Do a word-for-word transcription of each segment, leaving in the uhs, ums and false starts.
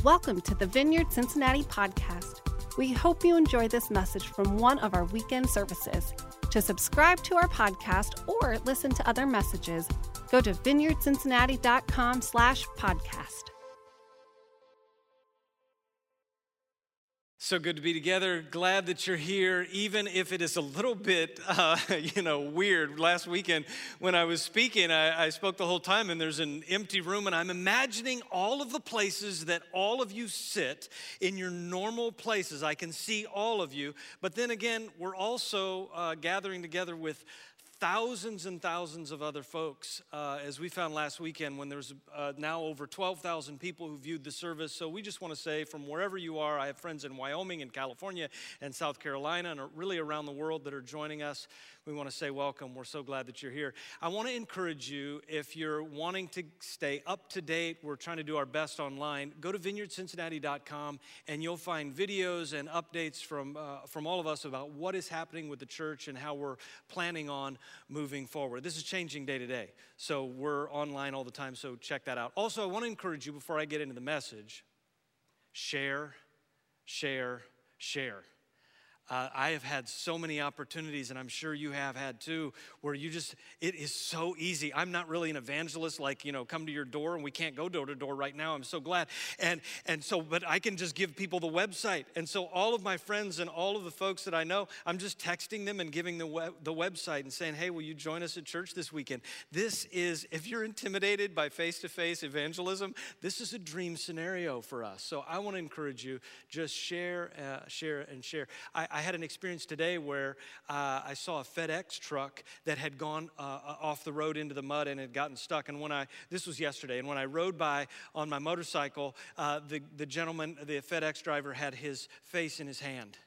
Welcome to the Vineyard Cincinnati podcast. We hope you enjoy this message from one of our weekend services. To subscribe to our podcast or listen to other messages, go to vineyardcincinnati.com slash podcast. So good to be together. Glad that you're here, even if it is a little bit, uh, you know, weird. Last weekend when I was speaking, I, I spoke the whole time, and there's an empty room, and I'm imagining all of the places that all of you sit in your normal places. I can see all of you, but then again, we're also uh, gathering together with thousands and thousands of other folks, uh, as we found last weekend when there's uh, now over twelve thousand people who viewed the service. So we just want to say, from wherever you are, I have friends in Wyoming and California and South Carolina and really around the world that are joining us. We want to say welcome. We're so glad that you're here. I want to encourage you, if you're wanting to stay up to date, we're trying to do our best online, go to vineyard cincinnati dot com and you'll find videos and updates from, uh, from all of us about what is happening with the church and how we're planning on moving forward. This is changing day to day, so we're online all the time, so check that out. Also, I want to encourage you, before I get into the message, share, share, share. Uh, I have had so many opportunities, and I'm sure you have had too, where you just, it is so easy. I'm not really an evangelist, like, you know, come to your door, and we can't go door to door right now. I'm so glad. And and so, but I can just give people the website. And so all of my friends and all of the folks that I know, I'm just texting them and giving the web, the website and saying, hey, will you join us at church this weekend? This is, if you're intimidated by face-to-face evangelism, this is a dream scenario for us. So I want to encourage you, just share, uh, share, and share. I, I had an experience today where uh, I saw a FedEx truck that had gone uh, off the road into the mud and had gotten stuck. And when I, this was yesterday, and when I rode by on my motorcycle, uh, the, the gentleman, the FedEx driver, had his face in his hand.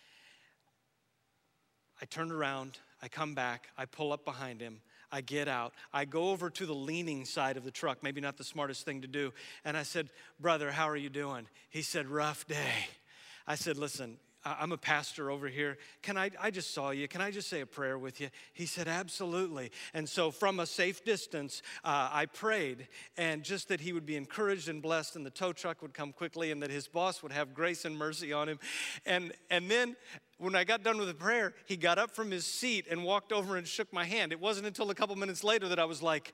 I turned around, I come back, I pull up behind him, I get out, I go over to the leaning side of the truck, maybe not the smartest thing to do, and I said, brother, how are you doing? He said, rough day. I said, listen, I'm a pastor over here. Can I, I just saw you. Can I just say a prayer with you? He said, absolutely. And so from a safe distance, uh, I prayed, and just that he would be encouraged and blessed, and the tow truck would come quickly, and that his boss would have grace and mercy on him. And, and then when I got done with the prayer, he got up from his seat and walked over and shook my hand. It wasn't until a couple minutes later that I was like,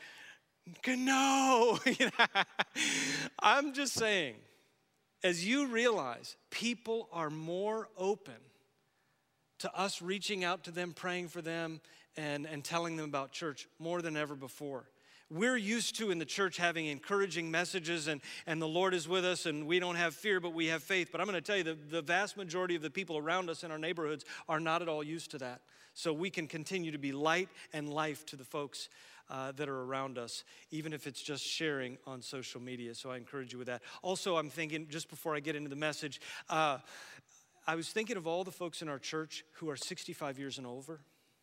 no. I'm just saying, as you realize, people are more open to us reaching out to them, praying for them, and, and telling them about church more than ever before. We're used to in the church having encouraging messages, and, and the Lord is with us, and we don't have fear, but we have faith. But I'm going to tell you, the, the vast majority of the people around us in our neighborhoods are not at all used to that. So we can continue to be light and life to the folks Uh, that are around us, even if it's just sharing on social media. So I encourage you with that. Also, I'm thinking, just before I get into the message, uh, I was thinking of all the folks in our church who are sixty-five years and over.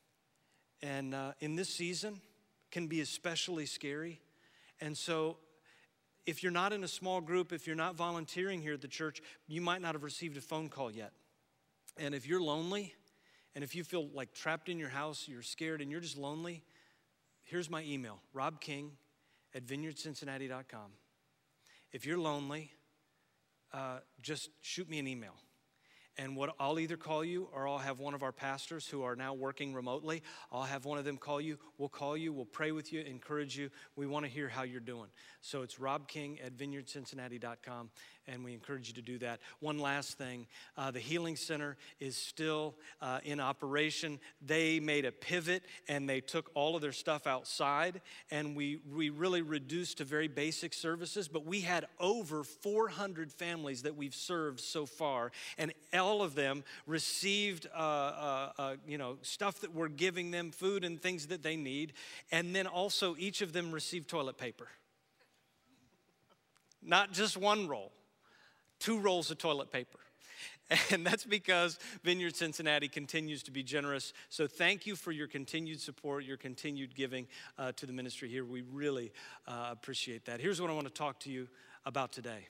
And uh, in this season, can be especially scary. And so if you're not in a small group, if you're not volunteering here at the church, you might not have received a phone call yet. And if you're lonely, and if you feel like trapped in your house, you're scared, and you're just lonely, here's my email, rob king at vineyard cincinnati dot com. If you're lonely, uh, just shoot me an email. And what I'll either call you, or I'll have one of our pastors who are now working remotely. I'll have one of them call you. We'll call you. We'll pray with you, encourage you. We want to hear how you're doing. So it's rob king at vineyard cincinnati dot com, and we encourage you to do that. One last thing, uh, the Healing Center is still uh, in operation. They made a pivot, and they took all of their stuff outside, and we, we really reduced to very basic services, but we had over four hundred families that we've served so far, and all of them received, uh, uh, uh, you know, stuff that we're giving them, food and things that they need. And then also each of them received toilet paper. Not just one roll, two rolls of toilet paper. And that's because Vineyard Cincinnati continues to be generous. So thank you for your continued support, your continued giving uh, to the ministry here. We really uh, appreciate that. Here's what I want to talk to you about today.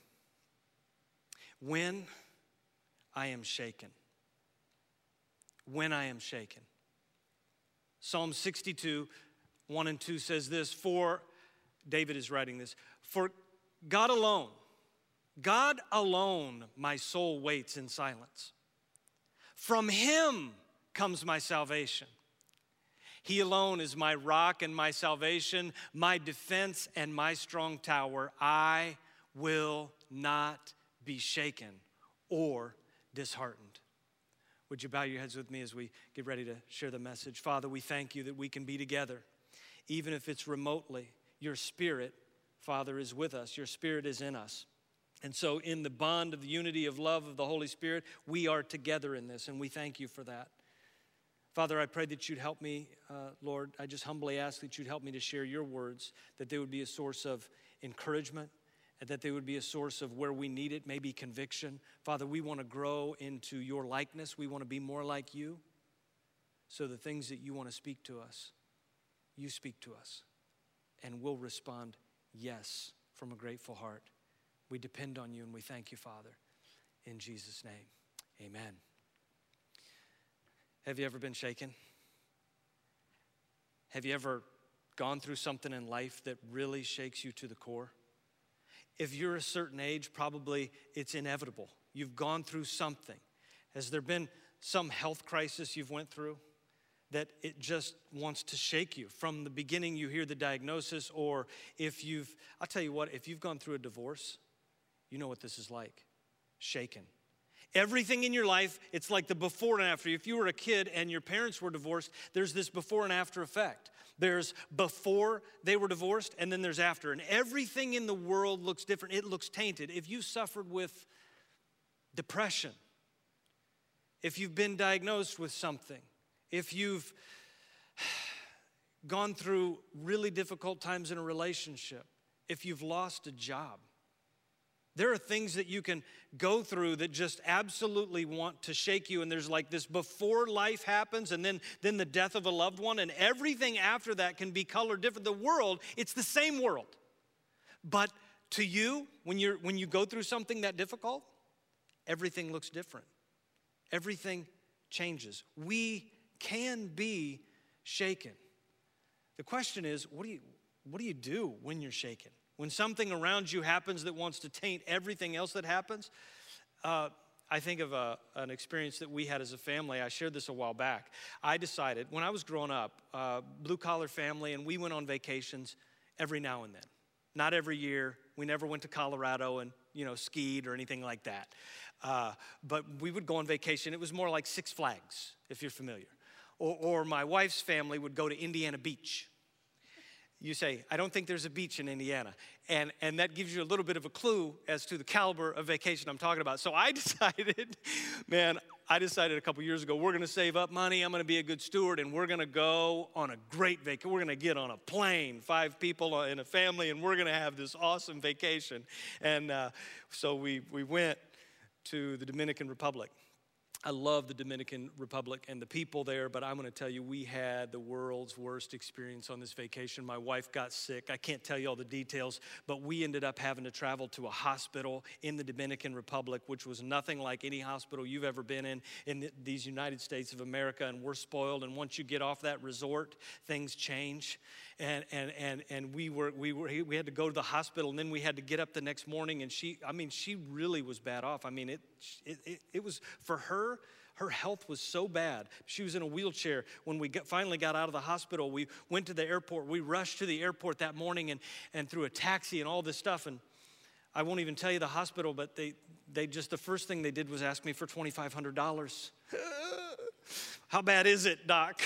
When I am shaken. When I am shaken. Psalm sixty-two, one and two says this, for, David is writing this, for God alone God alone, my soul waits in silence. From him comes my salvation. He alone is my rock and my salvation, my defense and my strong tower. I will not be shaken or disheartened. Would you bow your heads with me as we get ready to share the message? Father, we thank you that we can be together, even if it's remotely. Your Spirit, Father, is with us. Your Spirit is in us. And so in the bond of the unity of love of the Holy Spirit, we are together in this, and we thank you for that. Father, I pray that you'd help me, uh, Lord. I just humbly ask that you'd help me to share your words, that they would be a source of encouragement, and that they would be a source of where we need it, maybe conviction. Father, we want to grow into your likeness. We want to be more like you. So the things that you want to speak to us, you speak to us, and we'll respond yes from a grateful heart. We depend on you, and we thank you, Father. In Jesus' name, amen. Have you ever been shaken? Have you ever gone through something in life that really shakes you to the core? If you're a certain age, probably it's inevitable. You've gone through something. Has there been some health crisis you've went through that it just wants to shake you? From the beginning you hear the diagnosis, or if you've, I'll tell you what, if you've gone through a divorce, you know what this is like, shaken. Everything in your life, it's like the before and after. If you were a kid and your parents were divorced, there's this before and after effect. There's before they were divorced, and then there's after. And everything in the world looks different. It looks tainted. If you suffered with depression, if you've been diagnosed with something, if you've gone through really difficult times in a relationship, if you've lost a job, there are things that you can go through that just absolutely want to shake you. And there's like this before life happens, and then, then the death of a loved one, and everything after that can be colored different. The world, it's the same world. But to you, when you're when you go through something that difficult, everything looks different. Everything changes. We can be shaken. The question is, what do you what do you do when you're shaken? When something around you happens that wants to taint everything else that happens? Uh, I think of a, an experience that we had as a family. I shared this a while back. I decided, when I was growing up, uh, blue-collar family, and we went on vacations every now and then. Not every year. We never went to Colorado and, you know, skied or anything like that. Uh, but we would go on vacation. It was more like Six Flags, if you're familiar. Or, or my wife's family would go to Indiana Beach. You say, I don't think there's a beach in Indiana. And, and that gives you a little bit of a clue as to the caliber of vacation I'm talking about. So I decided, man, I decided a couple years ago, we're going to save up money. I'm going to be a good steward, and we're going to go on a great vacation. We're going to get on a plane, five people in a family, and we're going to have this awesome vacation. And uh, so we, we went to the Dominican Republic. I love the Dominican Republic and the people there, but I'm going to tell you, we had the world's worst experience on this vacation. My wife got sick. I can't tell you all the details, but we ended up having to travel to a hospital in the Dominican Republic, which was nothing like any hospital you've ever been in in the, these United States of America, and we're spoiled. And once you get off that resort, things change. And and and and we were we were we had to go to the hospital, and then we had to get up the next morning. And she, I mean, she really was bad off. I mean, it it it, it was for her. Her health was so bad. She was in a wheelchair. When we got, finally got out of the hospital, we went to the airport. We rushed to the airport that morning and and through a taxi and all this stuff. And I won't even tell you the hospital, but they they just the first thing they did was ask me for twenty-five hundred dollars. How bad is it, Doc?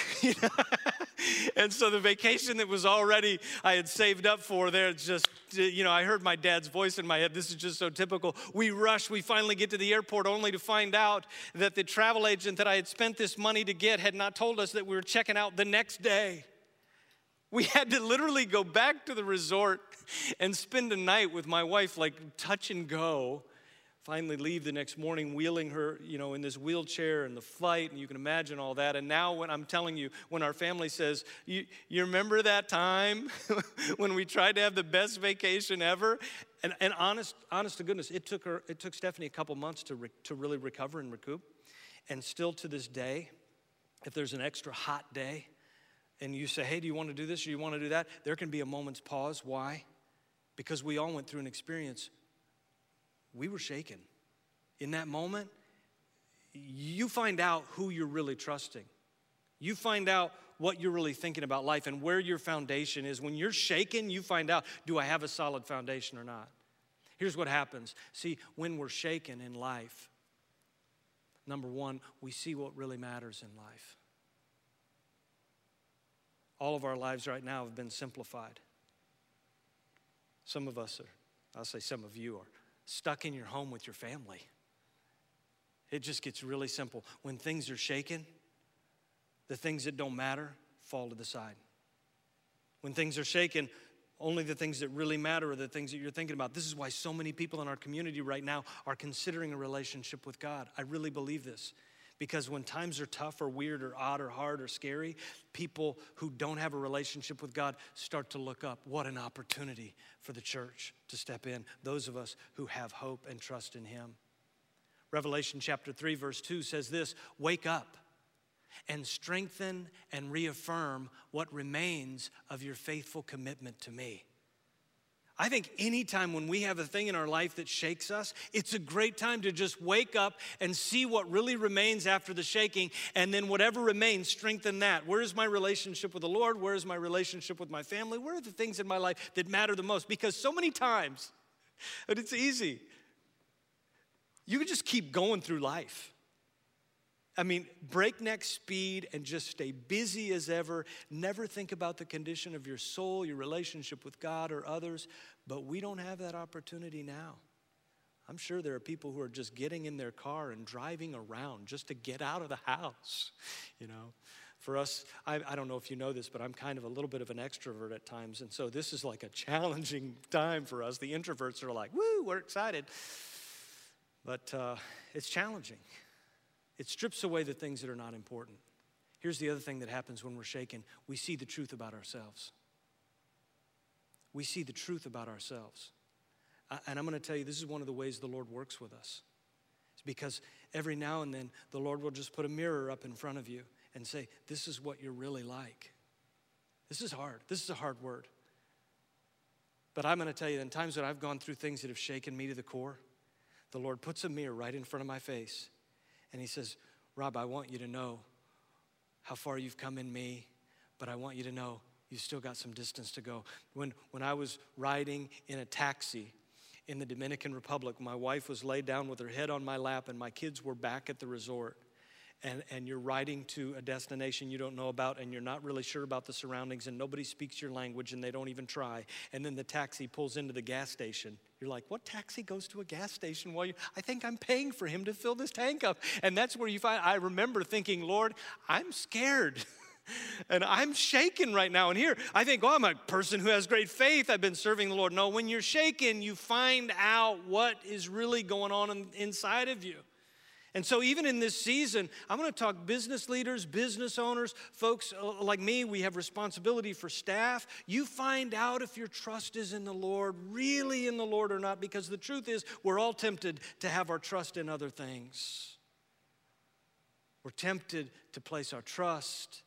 And so the vacation that was already, I had saved up for there, it's just, you know, I heard my dad's voice in my head. This is just so typical. We rush, we finally get to the airport only to find out that the travel agent that I had spent this money to get had not told us that we were checking out the next day. We had to literally go back to the resort and spend a night with my wife, like touch and go. Finally leave the next morning, wheeling her, you know, in this wheelchair and the flight, and you can imagine all that. And now when I'm telling you, when our family says, you, you remember that time when we tried to have the best vacation ever? And, and honest, honest to goodness, it took her, it took Stephanie a couple months to re, to really recover and recoup. And still to this day, if there's an extra hot day, and you say, hey, do you want to do this or you want to do that? There can be a moment's pause. Why? Because we all went through an experience we were shaken. In that moment, you find out who you're really trusting. You find out what you're really thinking about life and where your foundation is. When you're shaken, you find out, do I have a solid foundation or not? Here's what happens. See, when we're shaken in life, number one, we see what really matters in life. All of our lives right now have been simplified. Some of us are, I'll say some of you are, stuck in your home with your family. It just gets really simple. When things are shaken, the things that don't matter fall to the side. When things are shaken, only the things that really matter are the things that you're thinking about. This is why so many people in our community right now are considering a relationship with God. I really believe this. Because when times are tough or weird or odd or hard or scary, people who don't have a relationship with God start to look up. What an opportunity for the church to step in. Those of us who have hope and trust in Him. Revelation chapter three verse two says this, wake up and strengthen and reaffirm what remains of your faithful commitment to me. I think anytime when we have a thing in our life that shakes us, it's a great time to just wake up and see what really remains after the shaking, and then whatever remains, strengthen that. Where is my relationship with the Lord? Where is my relationship with my family? Where are the things in my life that matter the most? Because so many times, and it's easy, you can just keep going through life. I mean, breakneck speed and just stay busy as ever. Never think about the condition of your soul, your relationship with God or others. But we don't have that opportunity now. I'm sure there are people who are just getting in their car and driving around just to get out of the house. You know, for us, I, I don't know if you know this, but I'm kind of a little bit of an extrovert at times. And so this is like a challenging time for us. The introverts are like, woo, we're excited. But uh, it's challenging. It strips away the things that are not important. Here's the other thing that happens when we're shaken. We see the truth about ourselves. We see the truth about ourselves. Uh, and I'm going to tell you, this is one of the ways the Lord works with us. It's because every now and then, the Lord will just put a mirror up in front of you and say, this is what you're really like. This is hard. This is a hard word. But I'm going to tell you, in times that I've gone through things that have shaken me to the core, the Lord puts a mirror right in front of my face. And He says, Rob, I want you to know how far you've come in me, but I want you to know you've still got some distance to go. When, when I was riding in a taxi in the Dominican Republic, my wife was laid down with her head on my lap and my kids were back at the resort. And, and you're riding to a destination you don't know about and you're not really sure about the surroundings and nobody speaks your language and they don't even try. And then the taxi pulls into the gas station. You're like, what taxi goes to a gas station while you, I think I'm paying for him to fill this tank up. And that's where you find, I remember thinking, Lord, I'm scared. And I'm shaken right now. And here, I think, oh, I'm a person who has great faith. I've been serving the Lord. No, when you're shaken, you find out what is really going on in, inside of you. And so even in this season, I'm going to talk business leaders, business owners, folks like me. We have responsibility for staff. You find out if your trust is in the Lord, really in the Lord or not, because the truth is we're all tempted to have our trust in other things. We're tempted to place our trust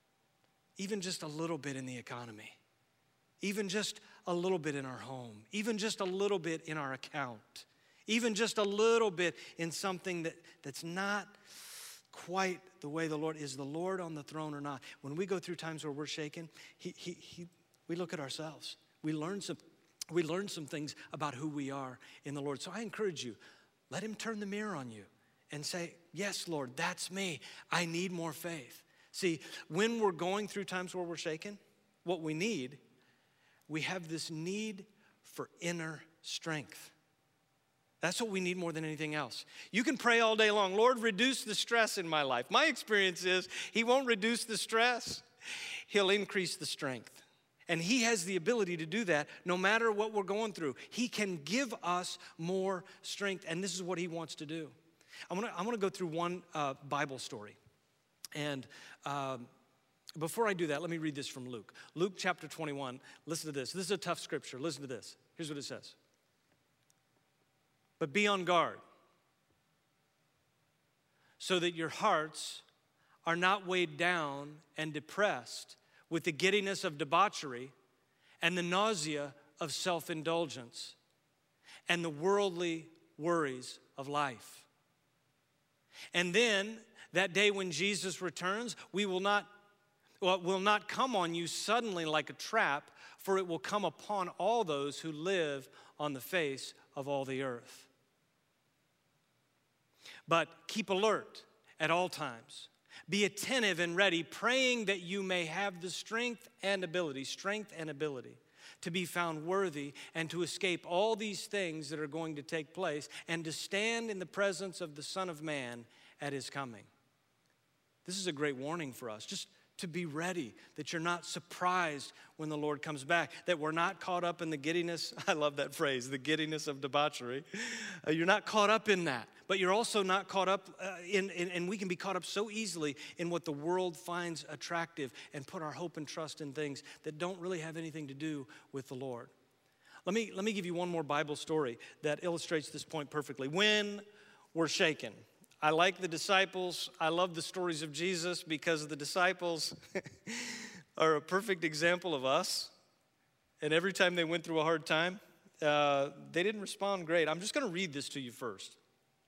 even just a little bit in the economy, even just a little bit in our home, even just a little bit in our account. Even just a little bit in something that, that's not quite the way the Lord is. The Lord on the throne or not? When we go through times where we're shaken, he, he, he, we look at ourselves. We learn some, we learn some things about who we are in the Lord. So I encourage you, let Him turn the mirror on you and say, yes, Lord, that's me. I need more faith. See, when we're going through times where we're shaken, what we need, we have this need for inner strength. That's what we need more than anything else. You can pray all day long, Lord, reduce the stress in my life. My experience is He won't reduce the stress. He'll increase the strength. And He has the ability to do that no matter what we're going through. He can give us more strength, and this is what He wants to do. I'm gonna, I'm gonna go through one uh, Bible story. And um, before I do that, let me read this from Luke. Luke chapter twenty-one, listen to this. This is a tough scripture. Listen to this. Here's what it says. But be on guard so that your hearts are not weighed down and depressed with the giddiness of debauchery and the nausea of self-indulgence and the worldly worries of life. And then that day when Jesus returns, we will not, well, it will not come on you suddenly like a trap, for it will come upon all those who live on the face of all the earth. But keep alert at all times. Be attentive and ready, praying that you may have the strength and ability, strength and ability to be found worthy and to escape all these things that are going to take place and to stand in the presence of the Son of Man at his coming. This is a great warning for us, just to be ready, that you're not surprised when the Lord comes back, that we're not caught up in the giddiness. I love that phrase, the giddiness of debauchery. Uh, you're not caught up in that, but you're also not caught up uh, in, in, and we can be caught up so easily in what the world finds attractive and put our hope and trust in things that don't really have anything to do with the Lord. Let me, let me give you one more Bible story that illustrates this point perfectly. When we're shaken. I like the disciples. I love the stories of Jesus because the disciples are a perfect example of us. And every time they went through a hard time, uh, they didn't respond great. I'm just going to read this to you first,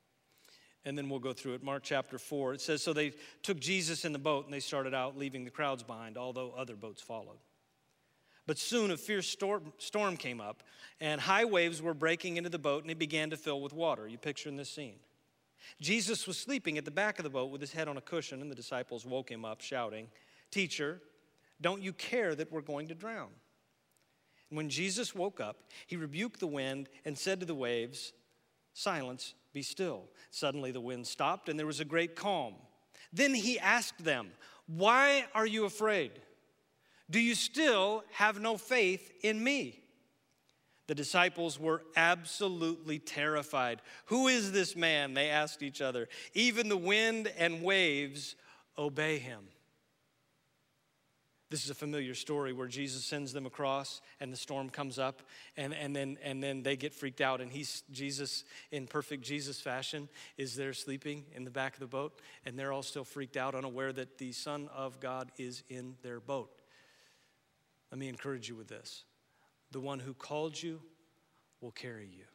and then we'll go through it. Mark chapter four, it says, so they took Jesus in the boat, and they started out, leaving the crowds behind, although other boats followed. But soon a fierce storm, storm came up, and high waves were breaking into the boat, and it began to fill with water. You picture in this scene. Jesus was sleeping at the back of the boat with his head on a cushion, and the disciples woke him up, shouting, "Teacher, don't you care that we're going to drown?" And when Jesus woke up, he rebuked the wind and said to the waves, "Silence, be still." Suddenly the wind stopped, and there was a great calm. Then he asked them, "Why are you afraid? Do you still have no faith in me?" The disciples were absolutely terrified. "Who is this man?" they asked each other. "Even the wind and waves obey him." This is a familiar story where Jesus sends them across and the storm comes up, and, and, then, and then they get freaked out, and he's, Jesus, in perfect Jesus fashion, is there sleeping in the back of the boat, and they're all still freaked out, unaware that the Son of God is in their boat. Let me encourage you with this. The one who called you will carry you.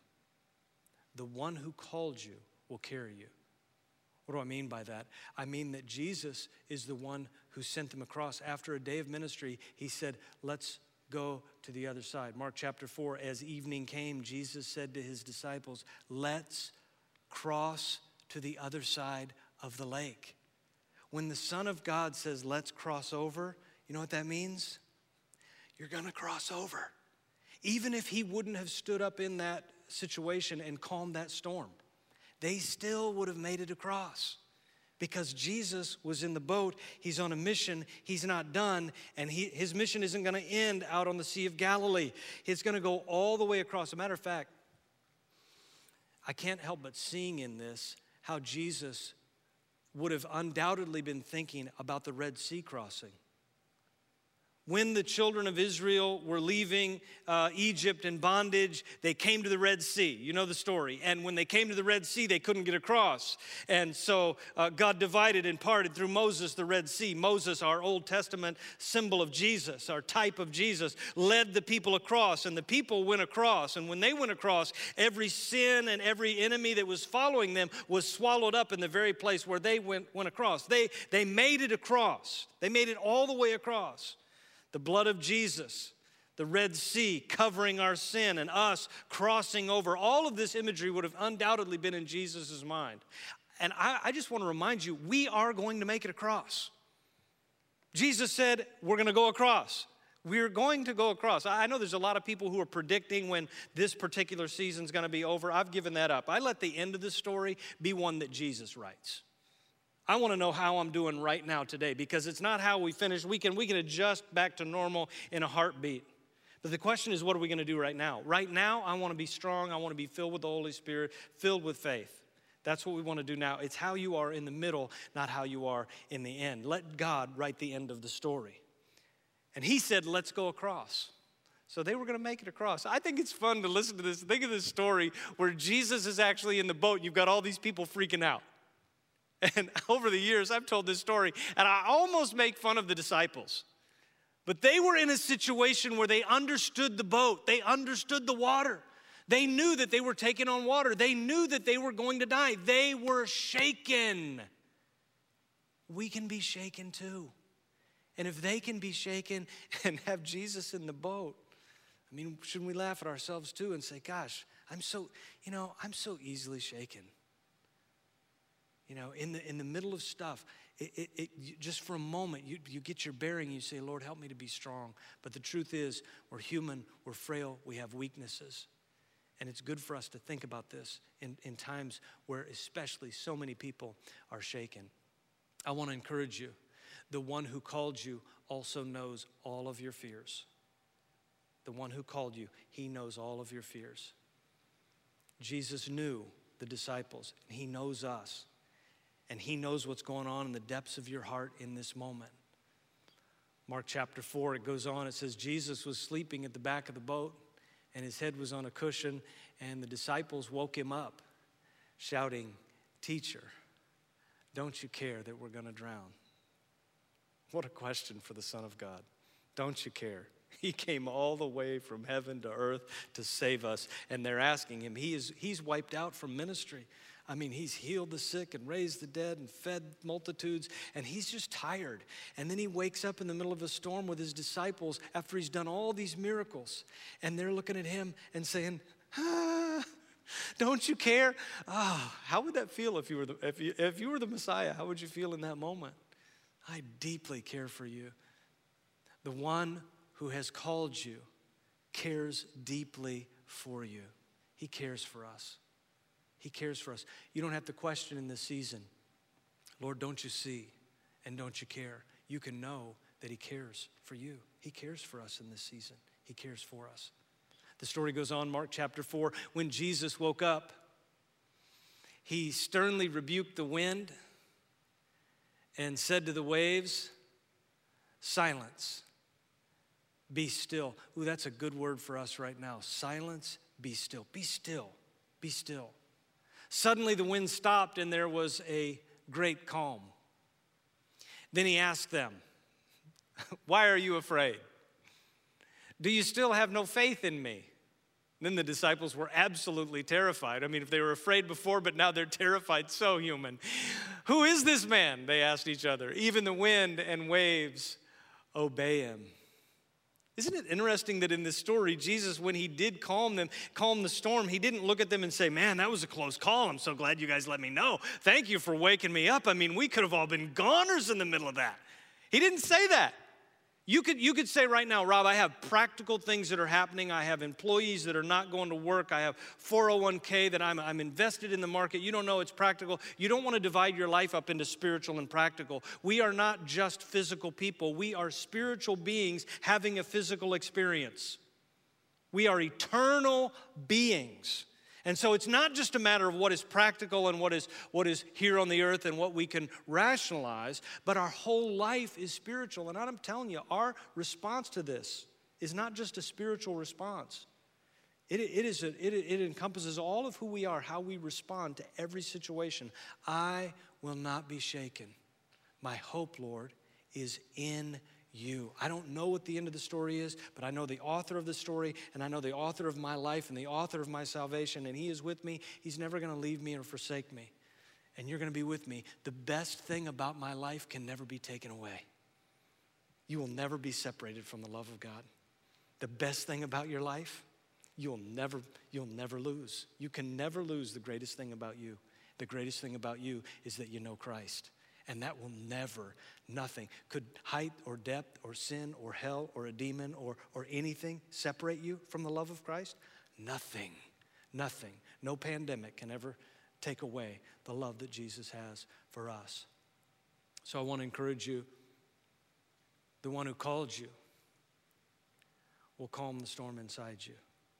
The one who called you will carry you. What do I mean by that? I mean that Jesus is the one who sent them across. After a day of ministry, he said, let's go to the other side. Mark chapter four, as evening came, Jesus said to his disciples, let's cross to the other side of the lake. When the Son of God says, let's cross over, you know what that means? You're going to cross over. Even if he wouldn't have stood up in that situation and calmed that storm, they still would have made it across. Because Jesus was in the boat, he's on a mission, he's not done, and he, his mission isn't going to end out on the Sea of Galilee. It's going to go all the way across. As a matter of fact, I can't help but seeing in this how Jesus would have undoubtedly been thinking about the Red Sea crossing. When the children of Israel were leaving uh, Egypt in bondage, they came to the Red Sea. You know the story. And when they came to the Red Sea, they couldn't get across. And so uh, God divided and parted through Moses the Red Sea. Moses, our Old Testament symbol of Jesus, our type of Jesus, led the people across. And the people went across. And when they went across, every sin and every enemy that was following them was swallowed up in the very place where they went, went across. They, they made it across. They made it all the way across. The blood of Jesus, the Red Sea covering our sin and us crossing over. All of this imagery would have undoubtedly been in Jesus' mind. And I, I just want to remind you, we are going to make it across. Jesus said, we're going to go across. We're going to go across. I know there's a lot of people who are predicting when this particular season's going to be over. I've given that up. I let the end of the story be one that Jesus writes. I want to know how I'm doing right now today, because it's not how we finish. We can, we can adjust back to normal in a heartbeat. But the question is, what are we going to do right now? Right now, I want to be strong. I want to be filled with the Holy Spirit, filled with faith. That's what we want to do now. It's how you are in the middle, not how you are in the end. Let God write the end of the story. And he said, let's go across. So they were going to make it across. I think it's fun to listen to this. Think of this story where Jesus is actually in the boat. You've got all these people freaking out. And over the years, I've told this story, and I almost make fun of the disciples. But they were in a situation where they understood the boat. They understood the water. They knew that they were taking on water. They knew that they were going to die. They were shaken. We can be shaken too. And if they can be shaken and have Jesus in the boat, I mean, shouldn't we laugh at ourselves too and say, gosh, I'm so, you know, I'm so easily shaken. You know, in the in the middle of stuff, it, it, it you, just for a moment, you, you get your bearing, you say, Lord, help me to be strong. But the truth is, we're human, we're frail, we have weaknesses. And it's good for us to think about this in, in times where especially so many people are shaken. I want to encourage you. The one who called you also knows all of your fears. The one who called you, he knows all of your fears. Jesus knew the disciples, and he knows us. And he knows what's going on in the depths of your heart in this moment. Mark chapter four, it goes on, it says, Jesus was sleeping at the back of the boat, and his head was on a cushion, and the disciples woke him up, shouting, Teacher, don't you care that we're going to drown? What a question for the Son of God. Don't you care? He came all the way from heaven to earth to save us, and they're asking him. He is, he's wiped out from ministry. I mean, he's healed the sick and raised the dead and fed multitudes, and he's just tired. And then he wakes up in the middle of a storm with his disciples after he's done all these miracles, and they're looking at him and saying, ah, don't you care? Oh, how would that feel if you were the, if you, if you were the Messiah? How would you feel in that moment? I deeply care for you. The one who has called you cares deeply for you. He cares for us. He cares for us. You don't have to question in this season, Lord, don't you see and don't you care? You can know that he cares for you. He cares for us in this season. He cares for us. The story goes on, Mark chapter four. When Jesus woke up, he sternly rebuked the wind and said to the waves, silence, be still. Ooh, that's a good word for us right now. Silence, be still. Be still. Be still. Suddenly the wind stopped and there was a great calm. Then he asked them, why are you afraid? Do you still have no faith in me? Then the disciples were absolutely terrified. I mean, if they were afraid before, but now they're terrified, so human. Who is this man? They asked each other. Even the wind and waves obey him. Isn't it interesting that in this story, Jesus, when he did calm them, calm the storm, he didn't look at them and say, man, that was a close call. I'm so glad you guys let me know. Thank you for waking me up. I mean, we could have all been goners in the middle of that. He didn't say that. You could, you could say right now, Rob, I have practical things that are happening. I have employees that are not going to work. I have four oh one k that I'm, I'm invested in the market. You don't know it's practical. You don't want to divide your life up into spiritual and practical. We are not just physical people. We are spiritual beings having a physical experience. We are eternal beings. And so it's not just a matter of what is practical and what is, what is here on the earth and what we can rationalize, but our whole life is spiritual. And I'm telling you, our response to this is not just a spiritual response. It, it, is a, it, it encompasses all of who we are, how we respond to every situation. I will not be shaken. My hope, Lord, is in you. I don't know what the end of the story is, but I know the author of the story, and I know the author of my life and the author of my salvation, and he is with me. He's never going to leave me or forsake me, and you're going to be with me. The best thing about my life can never be taken away. You will never be separated from the love of God. The best thing about your life, you'll never, you'll never lose. You can never lose the greatest thing about you. The greatest thing about you is that you know Christ. And that will never, nothing, could height or depth or sin or hell or a demon or, or anything separate you from the love of Christ? Nothing, nothing. No pandemic can ever take away the love that Jesus has for us. So I want to encourage you, the one who called you will calm the storm inside you.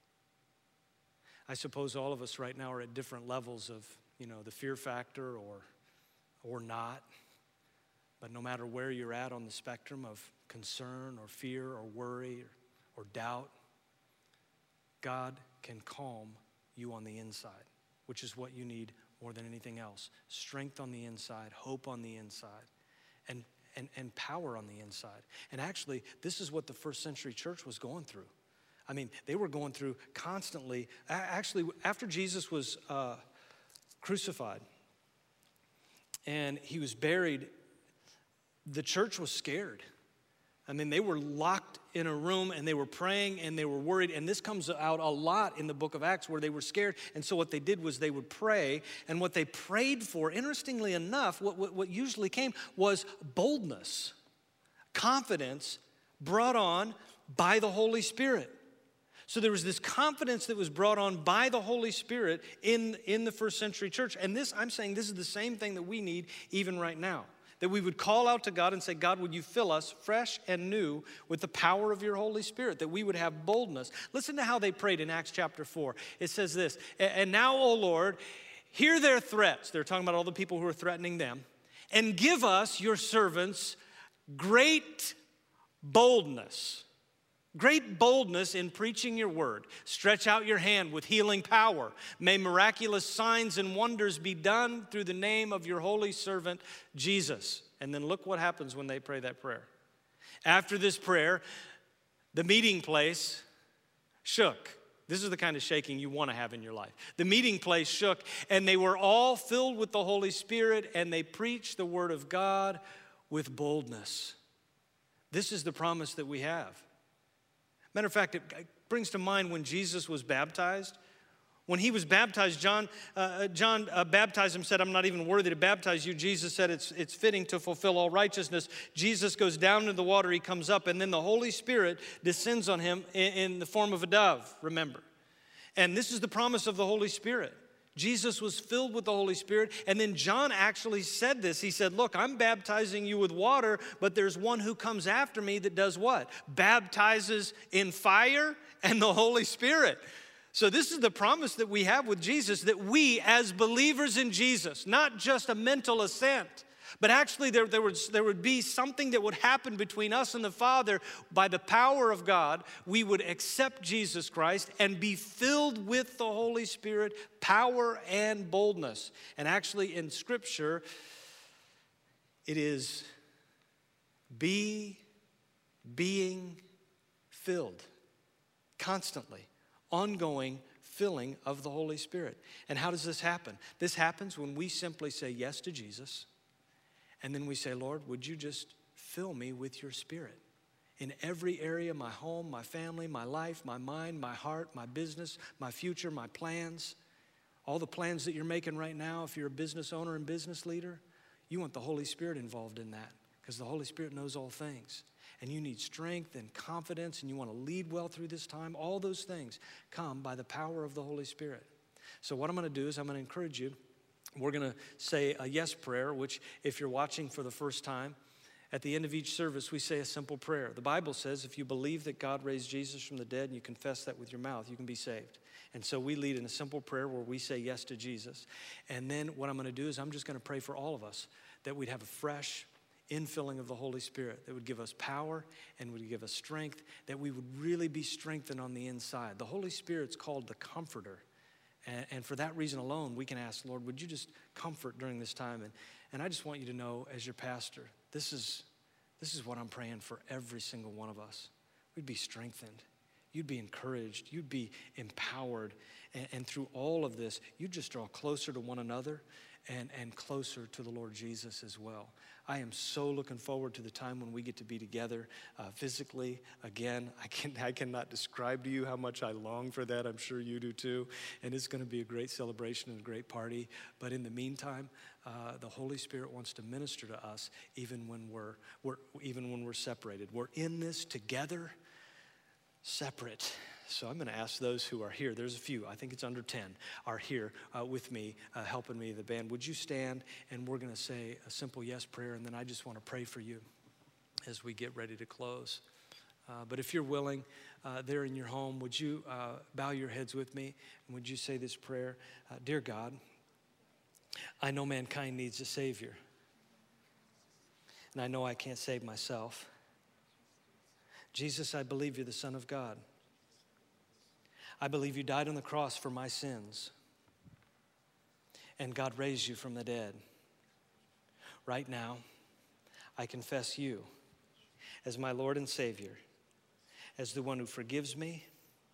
I suppose all of us right now are at different levels of, you know, the fear factor or or not. But no matter where you're at on the spectrum of concern or fear or worry or, or doubt, God can calm you on the inside, which is what you need more than anything else. Strength on the inside, hope on the inside, and, and, and power on the inside. And actually, this is what the first century church was going through. I mean, they were going through constantly. Actually, after Jesus was uh, crucified and he was buried, the church was scared. I mean, they were locked in a room and they were praying and they were worried. And this comes out a lot in the book of Acts where they were scared. And so what they did was they would pray. And what they prayed for, interestingly enough, what, what, what usually came was boldness, confidence brought on by the Holy Spirit. So there was this confidence that was brought on by the Holy Spirit in, in the first century church. And this, I'm saying this is the same thing that we need even right now. That we would call out to God and say, God, would you fill us fresh and new with the power of your Holy Spirit, that we would have boldness. Listen to how they prayed in Acts chapter four. It says this, and now, O Lord, hear their threats. They're talking about all the people who are threatening them. And give us, your servants, great boldness. Great boldness in preaching your word. Stretch out your hand with healing power. May miraculous signs and wonders be done through the name of your holy servant, Jesus. And then look what happens when they pray that prayer. After this prayer, the meeting place shook. This is the kind of shaking you want to have in your life. The meeting place shook, and they were all filled with the Holy Spirit, and they preached the word of God with boldness. This is the promise that we have. Matter of fact, it brings to mind when Jesus was baptized. When he was baptized, John, uh, John uh, baptized him, said, I'm not even worthy to baptize you. Jesus said, it's, it's fitting to fulfill all righteousness. Jesus goes down into the water, he comes up, and then the Holy Spirit descends on him in, in the form of a dove, remember. And this is the promise of the Holy Spirit. Jesus was filled with the Holy Spirit, and then John actually said this. He said, look, I'm baptizing you with water, but there's one who comes after me that does what? Baptizes in fire and the Holy Spirit. So this is the promise that we have with Jesus, that we as believers in Jesus, not just a mental assent, but actually there, there, would, there would be something that would happen between us and the Father. By the power of God, we would accept Jesus Christ and be filled with the Holy Spirit, power and boldness. And actually in Scripture, it is be, being filled, constantly, ongoing filling of the Holy Spirit. And how does this happen? This happens when we simply say yes to Jesus. And then we say, Lord, would you just fill me with your Spirit in every area, my home, my family, my life, my mind, my heart, my business, my future, my plans, all the plans that you're making right now. If you're a business owner and business leader, you want the Holy Spirit involved in that because the Holy Spirit knows all things. And you need strength and confidence and you want to lead well through this time. All those things come by the power of the Holy Spirit. So what I'm going to do is I'm going to encourage you. We're going to say a yes prayer, which if you're watching for the first time, at the end of each service, we say a simple prayer. The Bible says if you believe that God raised Jesus from the dead and you confess that with your mouth, you can be saved. And so we lead in a simple prayer where we say yes to Jesus. And then what I'm going to do is I'm just going to pray for all of us that we'd have a fresh infilling of the Holy Spirit that would give us power and would give us strength, that we would really be strengthened on the inside. The Holy Spirit's called the Comforter. And, and for that reason alone, we can ask, Lord, would you just comfort during this time? And, and I just want you to know, as your pastor, this is, this is what I'm praying for every single one of us. We'd be strengthened. You'd be encouraged. You'd be empowered. And, and through all of this, you'd just draw closer to one another and, and closer to the Lord Jesus as well. I am so looking forward to the time when we get to be together uh, physically again. I, can, I cannot describe to you how much I long for that. I'm sure you do too. And it's going to be a great celebration and a great party. But in the meantime, uh, the Holy Spirit wants to minister to us even when we're, we're, even when we're separated. We're in this together, separate. So I'm going to ask those who are here, there's a few, I think it's under ten, are here uh, with me, uh, helping me, the band. Would you stand, and we're going to say a simple yes prayer, and then I just want to pray for you as we get ready to close. Uh, but if you're willing, uh, there in your home, would you uh, bow your heads with me, and would you say this prayer? Uh, Dear God, I know mankind needs a Savior, and I know I can't save myself. Jesus, I believe you're the Son of God. I believe you died on the cross for my sins, and God raised you from the dead. Right now, I confess you as my Lord and Savior, as the one who forgives me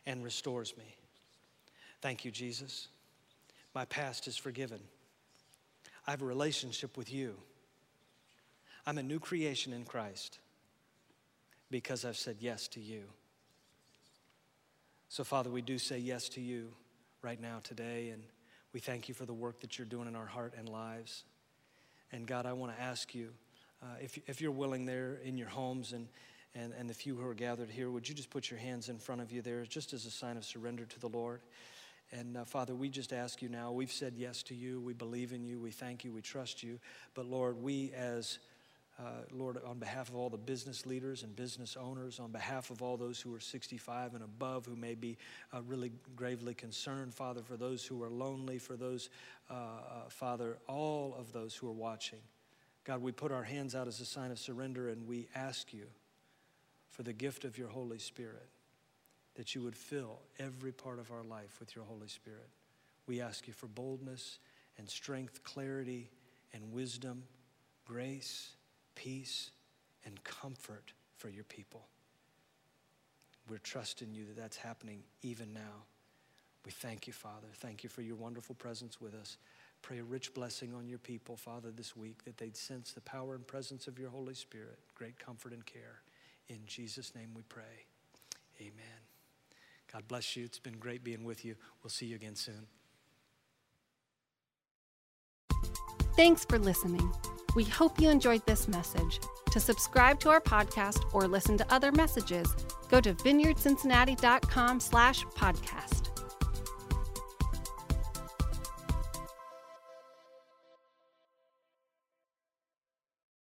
and restores me. Thank you, Jesus. My past is forgiven. I have a relationship with you. I'm a new creation in Christ because I've said yes to you. So, Father, we do say yes to you right now today, and we thank you for the work that you're doing in our heart and lives. And God, I want to ask you, uh, if, if you're willing there in your homes and, and, and the few who are gathered here, would you just put your hands in front of you there just as a sign of surrender to the Lord? And uh, Father, we just ask you now, we've said yes to you, we believe in you, we thank you, we trust you. But Lord, we as, uh, Lord, on behalf of all the business leaders and business owners, on behalf of all those who are sixty-five and above who may be uh, really gravely concerned, Father, for those who are lonely, for those, uh, uh, Father, all of those who are watching. God, we put our hands out as a sign of surrender, and we ask you for the gift of your Holy Spirit, that you would fill every part of our life with your Holy Spirit. We ask you for boldness and strength, clarity and wisdom, grace, peace, and comfort for your people. We're trusting you that that's happening even now. We thank you, Father. Thank you for your wonderful presence with us. Pray a rich blessing on your people, Father, this week, that they'd sense the power and presence of your Holy Spirit, great comfort and care. In Jesus' name we pray. Amen. God bless you. It's been great being with you. We'll see you again soon. Thanks for listening. We hope you enjoyed this message. To subscribe to our podcast or listen to other messages, go to vineyard cincinnati dot com slash podcast.